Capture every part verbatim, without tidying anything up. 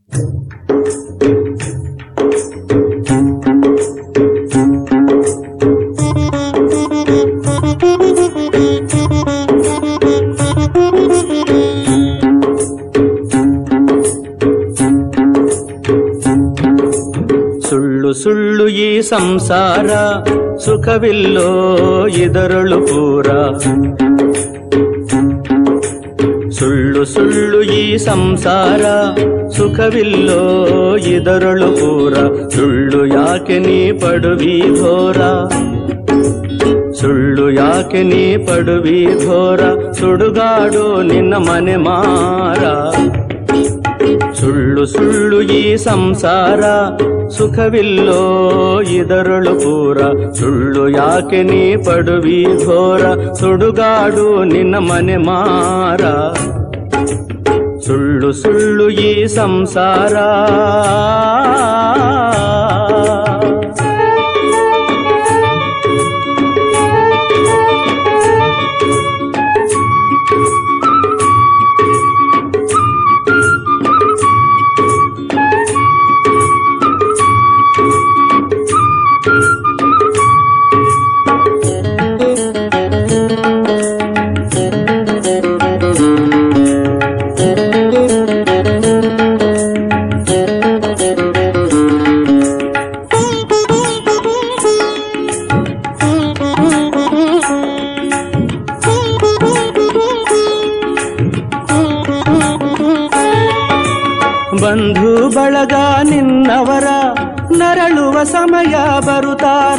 ಸುಳ್ಳು ಸುಳ್ಳು ಈ ಸಂಸಾರ, ಸುಖವಿಲ್ಲೋ ಇದರಳು ಪೂರ. ಸುಳ್ಳು ಸುಳ್ಳು ಈ ಸಂಸಾರ, ಸುಖವಿಲ್ಲೋ ಇದರಳು ಪೂರ. ಸುಳ್ಳು ಯಾಕೆ ನೀ ಪಡುವಿ ಘೋರ, ಸುಳ್ಳು ಯಾಕೆ ನೀ ಪಡುವಿ ಘೋರ. ಸುಡುಗಾಡು ನಿನ್ನ ಮನೆ ಮಾರ. ಸುಳ್ಳು ಸುಳ್ಳು ಈ ಸಂಸಾರ, ಸುಖವಿಲ್ಲೋ ಇದರಳು ಪೂರ. ಸುಳ್ಳು ಯಾಕೆ ನೀ ಪಡುವಿ ಘೋರ. ಸುಡುಗಾಡು ನಿನ್ನ ಮನೆ ಮಾರ. ಸುಳ್ಳು ಸುಳ್ಳು ಈ ಸಂಸಾರ. ಬಂಧು ಬಳಗ ನಿನ್ನವರ, ನರಳುವ ಸಮಯ ಬರುತ್ತಾರ.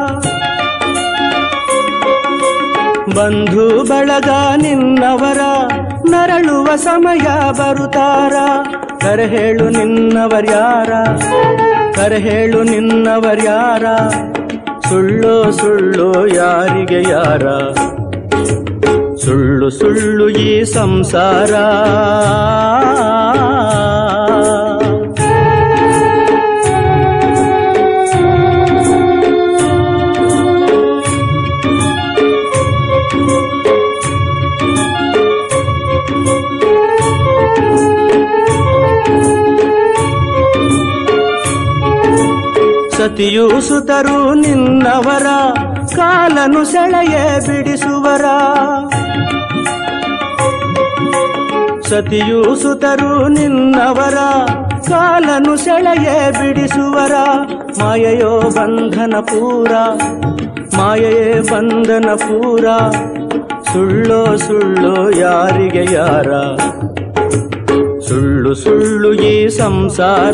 ಬಂಧು ಬಳಗ ನಿನ್ನವರ, ನರಳುವ ಸಮಯ ಬರುತ್ತಾರ. ಕರೆಹೇಳು ನಿನ್ನವರ್ಯಾರ, ಕರೆಹೇಳು ನಿನ್ನವರ್ಯಾರ. ಸುಳ್ಳೋ ಸುಳ್ಳೋ ಯಾರಿಗೆ ಯಾರ. ಸುಳ್ಳು ಸುಳ್ಳು ಈ ಸಂಸಾರ. ಸತಿಯೂ ಸುತರು ನಿನ್ನವರ, ಕಾಲನು ಸೆಳೆಯೇ ಬಿಡಿಸುವರ. ಸತಿಯೂ ಸುತರು ನಿನ್ನವರ, ಕಾಲನು ಸೆಳೆಯೇ ಬಿಡಿಸುವರ. ಮಾಯೆಯೋ ಬಂಧನ ಪೂರ, ಮಾಯೆಯೇ ಬಂಧನ ಪೂರ. ಸುಳ್ಳೋ ಸುಳ್ಳೋ ಯಾರಿಗೆ ಯಾರ. ಸುಳ್ಳು ಸುಳ್ಳು ಈ ಸಂಸಾರ.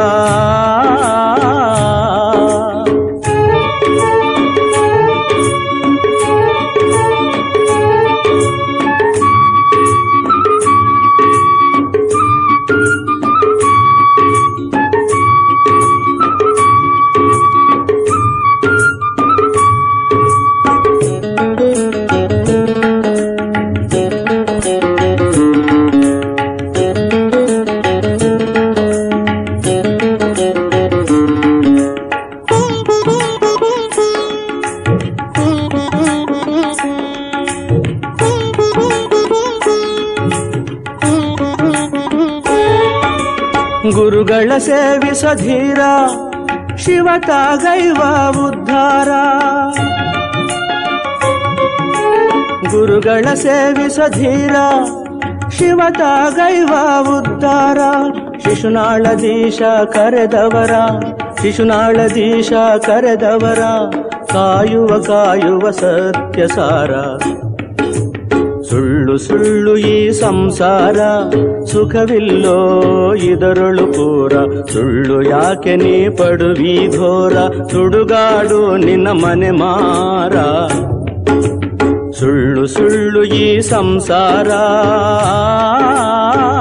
ಗುರುಗಳ ಸೇವಿಸಧೀರ, ಶಿವತಾಗೈವ ಉದ್ಧಾರ. ಗುರುಗಳ ಸೇವಿಸಧೀರ, ಶಿವತಾಗೈವ ಉದ್ಧಾರ. ಶಿಶುನಾಳದೀಶ ಕರೆದವರ, ಶಿಶುನಾಳದೀಶ ಕರೆದವರ. ಕಾಯುವ ಕಾಯುವ ಸತ್ಯಸಾರ. ಸುಳ್ಳು ಸುಳ್ಳು ಈ ಸಂಸಾರ, ಸುಖವಿಲ್ಲೋ ಇದರಳು ಪೂರ. ಸುಳ್ಳು ಯಾಕೆ ನೀ ಪಡುವಿ ಘೋರ. ಸುಡುಗಾಡು ನಿನ್ನ ಮನೆ ಮಾರ. ಸುಳ್ಳು ಸುಳ್ಳು ಈ ಸಂಸಾರ.